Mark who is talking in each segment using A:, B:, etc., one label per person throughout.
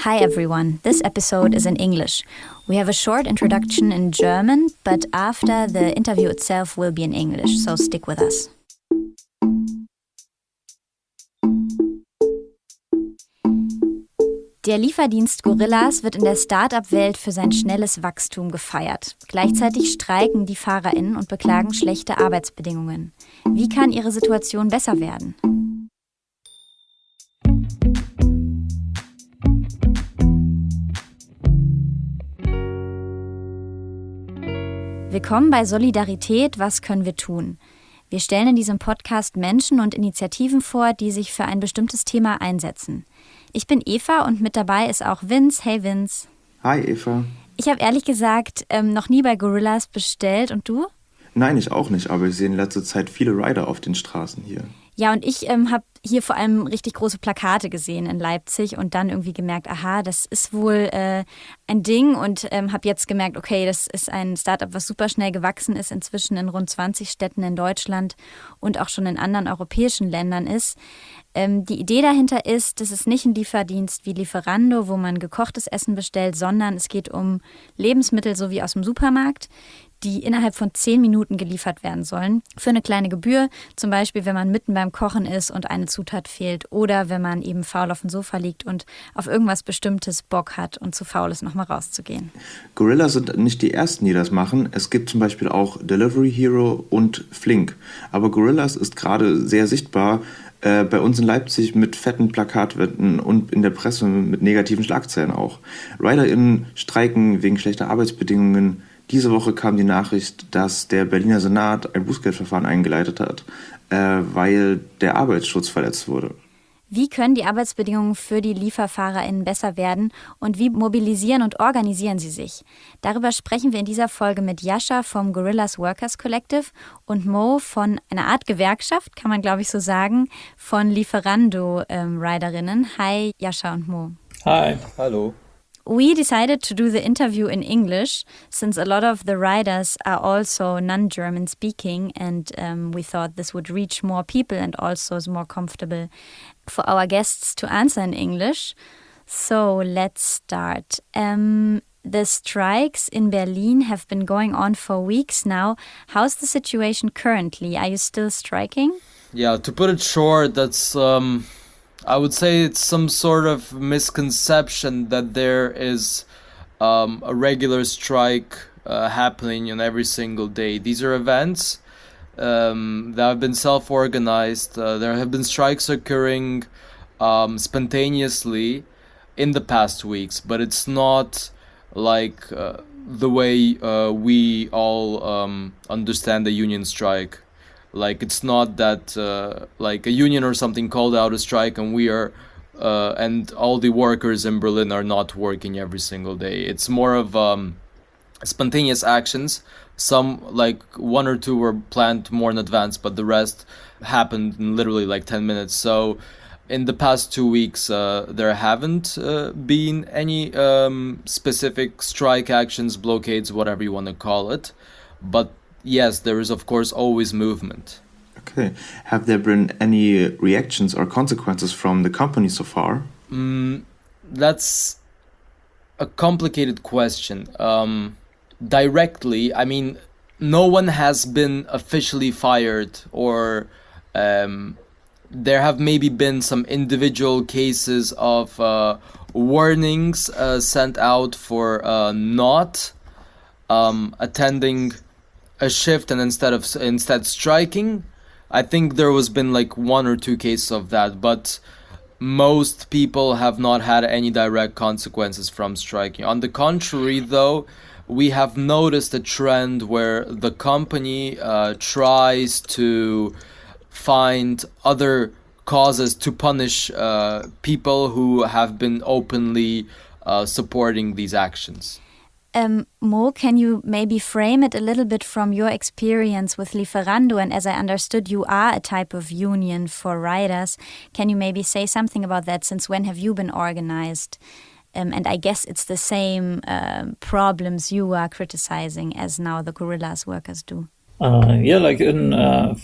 A: Hi everyone, this episode is in English. We have a short introduction in German, but after the interview itself will be in English, so stick with us. Der Lieferdienst Gorillas wird in der Start-up-Welt für sein schnelles Wachstum gefeiert. Gleichzeitig streiken die FahrerInnen und beklagen schlechte Arbeitsbedingungen. Wie kann ihre Situation besser werden? Willkommen bei Solidarität, was können wir tun? Wir stellen in diesem Podcast Menschen und Initiativen vor, die sich für ein bestimmtes Thema einsetzen. Ich bin Eva und mit dabei ist auch Vince. Hey Vince.
B: Hi Eva.
A: Ich habe ehrlich gesagt noch nie bei Gorillas bestellt. Und du?
B: Nein, ich auch nicht, aber ich sehe in letzter Zeit viele Rider auf den Straßen hier.
A: Ja, und ich habe hier vor allem richtig große Plakate gesehen in Leipzig und dann irgendwie gemerkt, aha, das ist wohl ein Ding und habe jetzt gemerkt, okay, das ist ein Startup, was super schnell gewachsen ist, inzwischen in rund 20 Städten in Deutschland und auch schon in anderen europäischen Ländern ist. Die Idee dahinter ist, das ist nicht ein Lieferdienst wie Lieferando, wo man gekochtes Essen bestellt, sondern es geht um Lebensmittel so wie aus dem Supermarkt, die innerhalb von 10 Minuten geliefert werden sollen. Für eine kleine Gebühr, zum Beispiel, wenn man mitten beim Kochen ist und eine Zutat fehlt oder wenn man eben faul auf dem Sofa liegt und auf irgendwas Bestimmtes Bock hat und zu faul ist, nochmal rauszugehen.
B: Gorillas sind nicht die Ersten, die das machen. Es gibt zum Beispiel auch Delivery Hero und Flink. Aber Gorillas ist gerade sehr sichtbar bei uns in Leipzig mit fetten Plakatwänden und in der Presse mit negativen Schlagzeilen auch. RiderInnen streiken wegen schlechter Arbeitsbedingungen. Diese Woche kam die Nachricht, dass der Berliner Senat ein Bußgeldverfahren eingeleitet hat, weil der Arbeitsschutz verletzt wurde.
A: Wie können die Arbeitsbedingungen für die LieferfahrerInnen besser werden und wie mobilisieren und organisieren sie sich? Darüber sprechen wir in dieser Folge mit Jascha vom Gorillas Workers Collective und Mo von einer Art Gewerkschaft, kann man glaube ich so sagen, von Lieferando-Riderinnen. Hi Jascha und Mo.
C: Hi. Hallo.
A: We decided to do the interview in English since a lot of the riders are also non-German speaking and we thought this would reach more people and also is more comfortable for our guests to answer in English. So let's start. The strikes in Berlin have been going on for weeks now. How's the situation currently? Are you still striking?
C: Yeah, to put it short, that's I would say it's some sort of misconception that there is a regular strike happening on every single day. These are events that have been self-organized. There have been strikes occurring spontaneously in the past weeks, but it's not like the way we all understand the union strike. Like, it's not that like a union or something called out a strike and we are and all the workers in Berlin are not working every single day. It's more of spontaneous actions. Some, like one or two, were planned more in advance, but the rest happened in literally like 10 minutes. So in the past 2 weeks, there haven't been any specific strike actions, blockades, whatever you want to call it. But yes, there is of course always movement.
B: Okay. Have there been any reactions or consequences from the company so far?
C: That's a complicated question. Directly, I mean, no one has been officially fired or there have maybe been some individual cases of warnings sent out for not attending a shift and instead striking. I think there was been like 1 or 2 cases of that, but most people have not had any direct consequences from striking. On the contrary, though, we have noticed a trend where the company tries to find other causes to punish people who have been openly supporting these actions.
A: Mo, can you maybe frame it a little bit from your experience with Lieferando? And as I understood, you are a type of union for riders. Can you maybe say something about that? Since when have you been organized? And I guess it's the same problems you are criticizing as now the Gorillas workers do.
D: Like in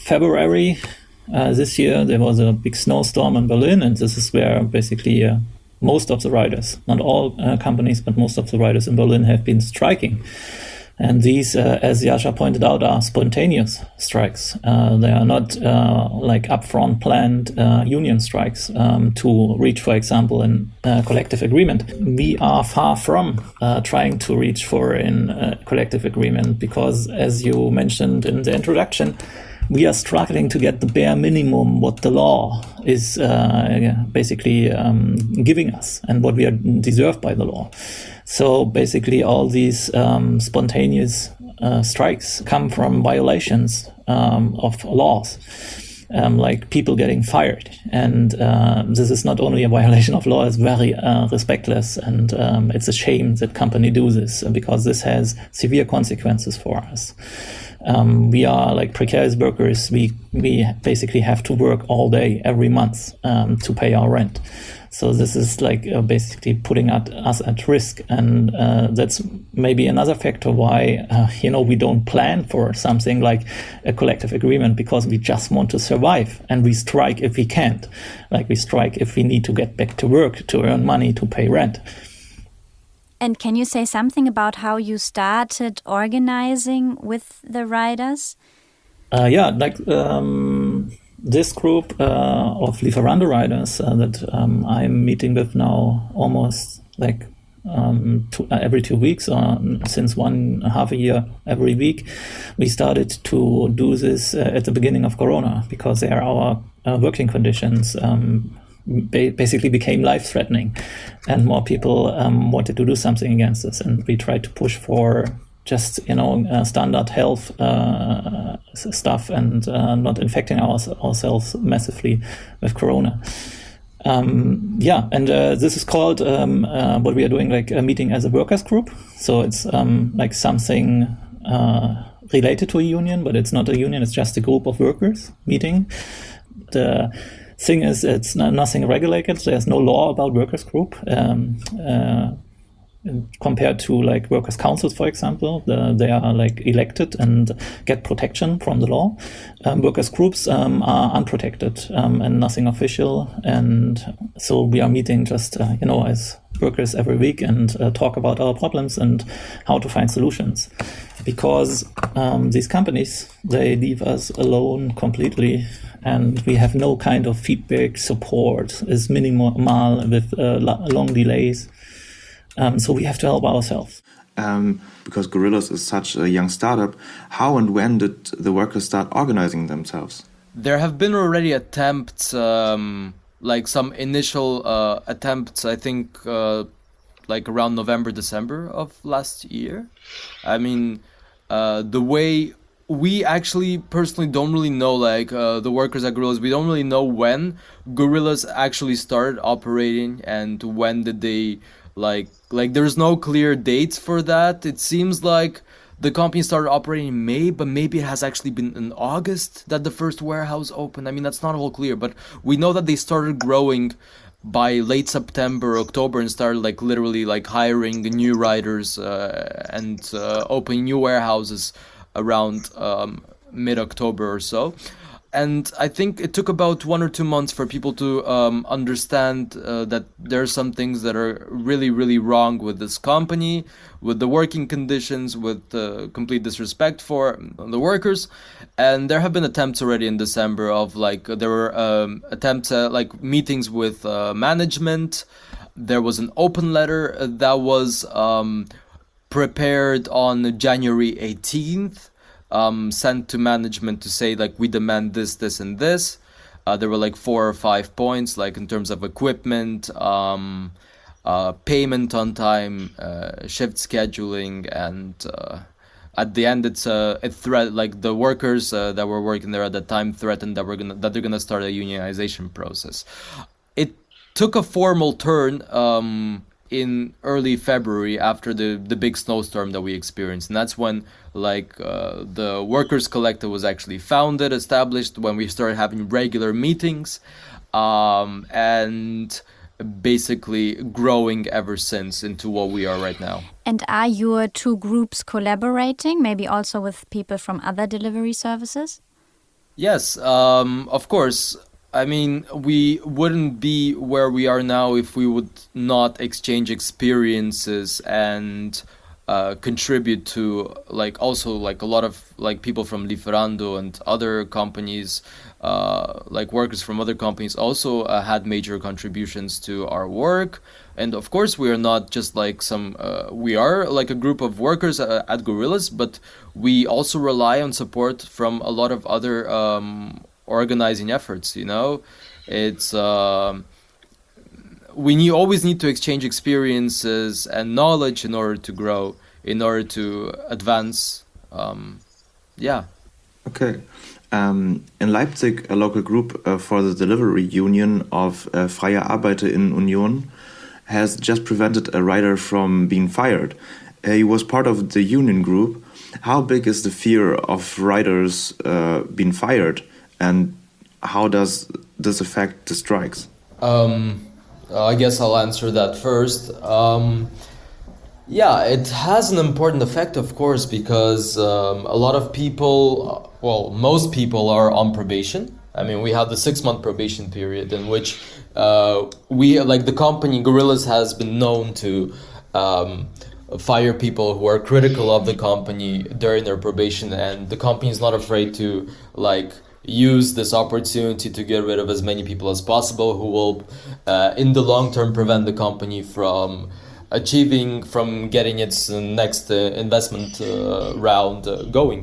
D: February this year, there was a big snowstorm in Berlin, and this is where basically most of the riders, not all companies, but most of the riders in Berlin have been striking. And these, as Jascha pointed out, are spontaneous strikes. They are not like upfront planned union strikes to reach, for example, a collective agreement. We are far from trying to reach for a collective agreement because, as you mentioned in the introduction, we are struggling to get the bare minimum what the law is basically giving us and what we are deserved by the law. So basically all these spontaneous strikes come from violations of laws, like people getting fired. And this is not only a violation of law, it's very respectless. And it's a shame that company do this because this has severe consequences for us. We are like precarious workers. We basically have to work all day every month to pay our rent. So this is like basically putting us at risk, and that's maybe another factor why we don't plan for something like a collective agreement, because we just want to survive, and we strike if we can't. Like we strike if we need to get back to work to earn money to pay rent.
A: And can you say something about how you started organizing with the riders?
D: This group of Lieferando riders that I'm meeting with now almost like every 2 weeks, since 1.5 year every week. We started to do this at the beginning of Corona because our working conditions basically became life-threatening, and more people wanted to do something against this, and we tried to push for just standard health stuff and not infecting ourselves massively with Corona. This is called what we are doing, like a meeting as a workers group. So it's like something related to a union, but it's not a union. It's just a group of workers meeting. The thing is, it's nothing regulated. There's no law about workers group. Compared to like workers' councils, for example, they are like elected and get protection from the law. Workers' groups are unprotected and nothing official. And so we are meeting just, as workers every week and talk about our problems and how to find solutions. Because these companies, they leave us alone completely, and we have no kind of feedback, support, is minimal with long delays. So we have to help ourselves.
B: Because Gorillas is such a young startup, how and when did the workers start organizing themselves?
C: There have been already attempts, like some initial attempts, I think, like around November, December of last year. I mean, the way we actually personally don't really know, like the workers at Gorillas, we don't really know when Gorillas actually started operating and when did they like there's no clear dates for that. It seems like the company started operating in May, but maybe it has actually been in August that the first warehouse opened. I mean, that's not all clear, but we know that they started growing by late September, October, and started like literally like hiring new riders and opening new warehouses around mid-October or so. And I think it took about 1 or 2 months for people to understand that there are some things that are really, really wrong with this company, with the working conditions, with complete disrespect for the workers. And there have been attempts already in December of like, there were attempts at like meetings with management. There was an open letter that was prepared on January 18th. Sent to management to say like we demand this, this, and this. There were like 4 or 5 points, like in terms of equipment, payment on time, shift scheduling, and at the end it's a threat. Like the workers that were working there at the time threatened that they're gonna start a unionization process. It took a formal turn in early February after the big snowstorm that we experienced, and that's when like the workers collective was actually founded, established, when we started having regular meetings, and basically growing ever since into what we are right now.
A: And are your two groups collaborating, maybe also with people from other delivery services?
C: Yes, of course. I mean, we wouldn't be where we are now if we would not exchange experiences and contribute to like also like a lot of like people from Lieferando and other companies, like workers from other companies also had major contributions to our work. And of course, we are not just like we are like a group of workers at Gorillas, but we also rely on support from a lot of other organizing efforts. You know, it's always need to exchange experiences and knowledge in order to grow, in order to advance. Yeah.
B: Okay. In Leipzig, a local group for the delivery union of Freie ArbeiterInnen Union has just prevented a rider from being fired. He was part of the union group. How big is the fear of riders being fired, and how does this affect the strikes?
C: I guess I'll answer that first. Yeah, it has an important effect, of course, because a lot of people, well, most people are on probation. I mean, we have the 6-month probation period in which the company Gorillas has been known to fire people who are critical of the company during their probation, and the company is not afraid to use this opportunity to get rid of as many people as possible who will in the long term prevent the company from getting its next investment round going.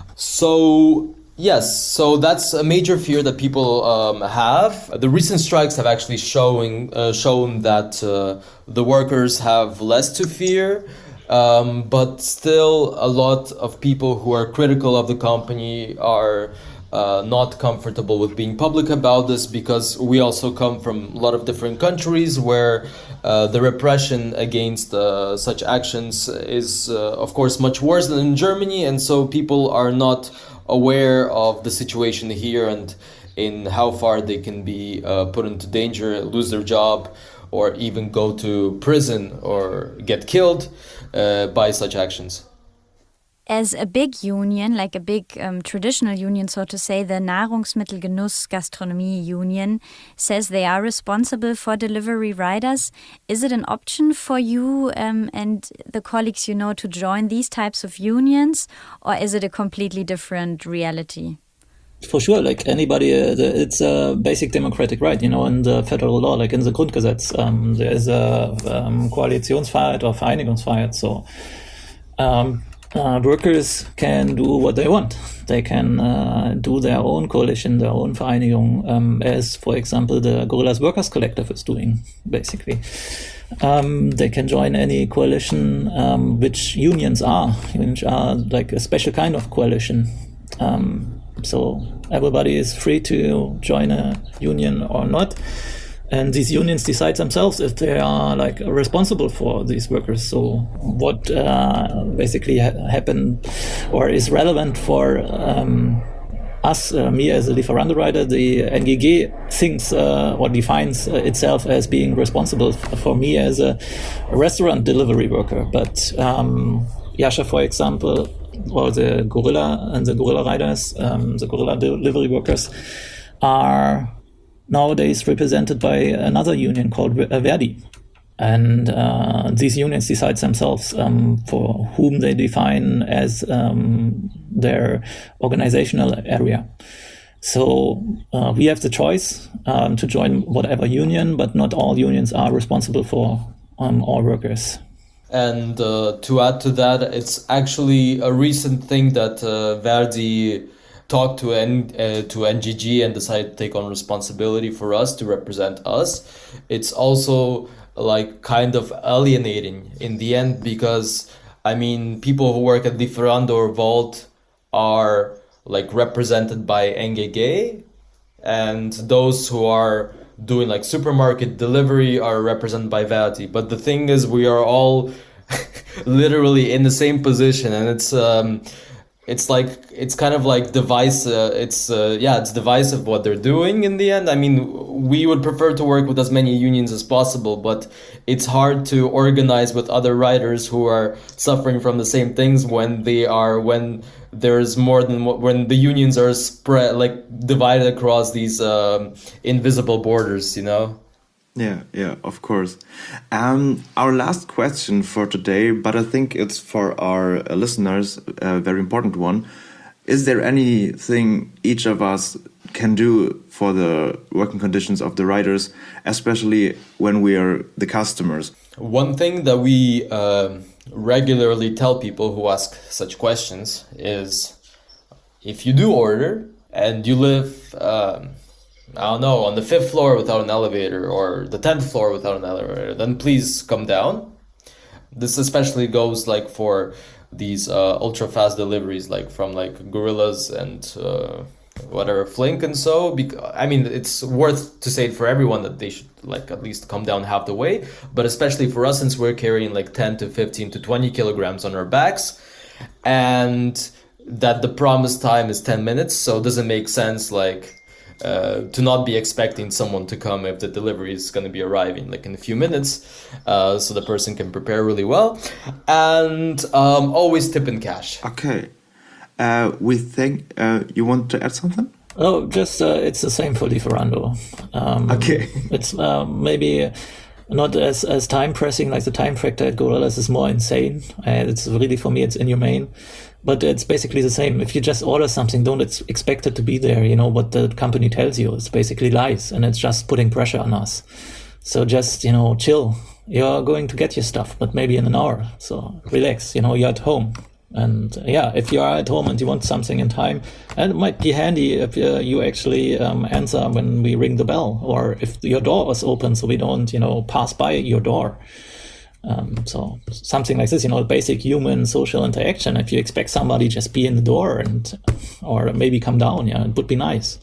C: So yes, so that's a major fear that people have. The recent strikes have actually shown that the workers have less to fear, but still a lot of people who are critical of the company are not comfortable with being public about this, because we also come from a lot of different countries where the repression against such actions is of course much worse than in Germany, and so people are not aware of the situation here and in how far they can be put into danger, lose their job, or even go to prison or get killed by such actions.
A: As a big union, like a big traditional union, so to say, the Nahrungsmittelgenuss Gastronomie Union says they are responsible for delivery riders. Is it an option for you and the colleagues you know to join these types of unions, or is it a completely different reality?
D: For sure, like anybody, it's a basic democratic right, you know, in the federal law, like in the Grundgesetz, there is a Koalitionsfreiheit or Vereinigungsfreiheit, so workers can do what they want. They can do their own coalition, their own Vereinigung, as, for example, the Gorillas Workers Collective is doing, basically. They can join any coalition, which unions are like a special kind of coalition. So everybody is free to join a union or not. And these unions decide themselves if they are responsible for these workers. So what basically happened or is relevant for us, me as a Lieferando rider, the NGG thinks or defines itself as being responsible for me as a restaurant delivery worker. But Jascha, for example, or the Gorilla and the Gorilla riders, the Gorilla delivery workers are nowadays represented by another union called Verdi. And these unions decide themselves for whom they define as their organizational area. So we have the choice to join whatever union, but not all unions are responsible for all workers.
C: And to add to that, it's actually a recent thing that Verdi talked to NGG and decided to take on responsibility for us to represent us. It's also kind of alienating in the end, because I mean, people who work at Lieferando or Volt are represented by NGG, and those who are doing supermarket delivery are represented by Verdi. But the thing is, we are all literally in the same position, and it's kind of divisive. It's divisive what they're doing in the end. I mean, we would prefer to work with as many unions as possible, but it's hard to organize with other riders who are suffering from the same things when there's more than when the unions are spread, like divided across these invisible borders, you know?
B: Yeah, of course. Our last question for today, but I think it's for our listeners a very important one. Is there anything each of us can do for the working conditions of the riders, especially when we are the customers?
C: One thing that we regularly tell people who ask such questions is, if you do order and you live, I don't know, on the 5th floor without an elevator or the 10th floor without an elevator, then please come down. This especially goes like for these ultra fast deliveries, like from like Gorillas and whatever, Flink and so. I mean, it's worth to say it for everyone that they should like at least come down half the way, but especially for us, since we're carrying like 10 to 15 to 20 kilograms on our backs, and that the promised time is 10 minutes, so it doesn't make sense like to not be expecting someone to come if the delivery is going to be arriving like in a few minutes, so the person can prepare really well, and always tip in cash.
B: Okay. We think you want to add something?
D: Oh, just it's the same for Lieferando.
B: Okay.
D: It's maybe not as time pressing, like the time factor at Gorillas is more insane. It's really, for me, it's inhumane. But it's basically the same. If you just order something, don't expect it to be there. You know what the company tells you. It's basically lies, and it's just putting pressure on us. So just, chill. You're going to get your stuff, but maybe in an hour. So relax. You're at home. And if you are at home and you want something in time, and it might be handy if you actually answer when we ring the bell, or if your door is open so we don't, pass by your door. So something like this, basic human social interaction. If you expect somebody, just be in the door or maybe come down. Yeah, it would be nice.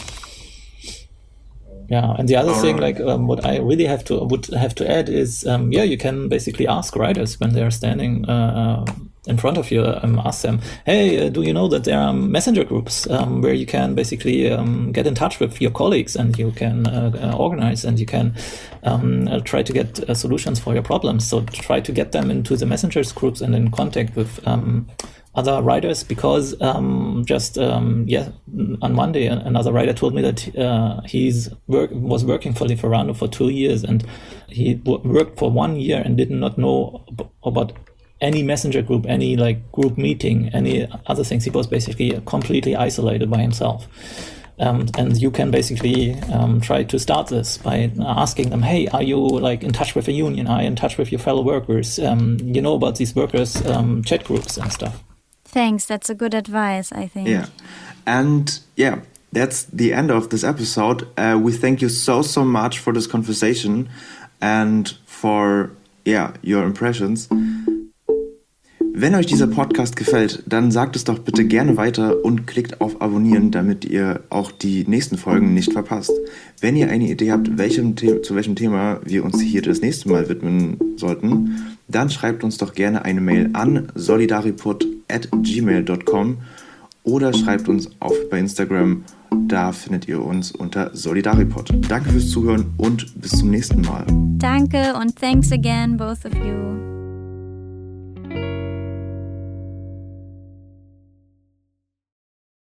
D: Yeah, and the other thing, what I really would have to add is, you can basically ask riders when they're standing in front of you, ask them, hey, do you know that there are messenger groups where you can basically get in touch with your colleagues, and you can organize, and you can try to get solutions for your problems. So try to get them into the messengers groups and in contact with other riders, because on Monday another rider told me that was working for Lieferando for 2 years, and he worked for 1 year and did not know about any messenger group, any group meeting, any other things. He was basically completely isolated by himself. And you can basically try to start this by asking them, hey, are you in touch with a union? Are you in touch with your fellow workers? You know about these workers chat groups and stuff.
A: Thanks, that's a good advice, I think.
B: Yeah, and that's the end of this episode. We thank you so much for this conversation and for your impressions. Wenn euch dieser Podcast gefällt, dann sagt es doch bitte gerne weiter und klickt auf Abonnieren, damit ihr auch die nächsten Folgen nicht verpasst. Wenn ihr eine Idee habt, zu welchem Thema wir uns hier das nächste Mal widmen sollten, dann schreibt uns doch gerne eine Mail an solidaripod@gmail.com oder schreibt uns bei Instagram. Da findet ihr uns unter Solidaripod. Danke fürs Zuhören und bis zum nächsten Mal.
A: Danke und thanks again, both of you.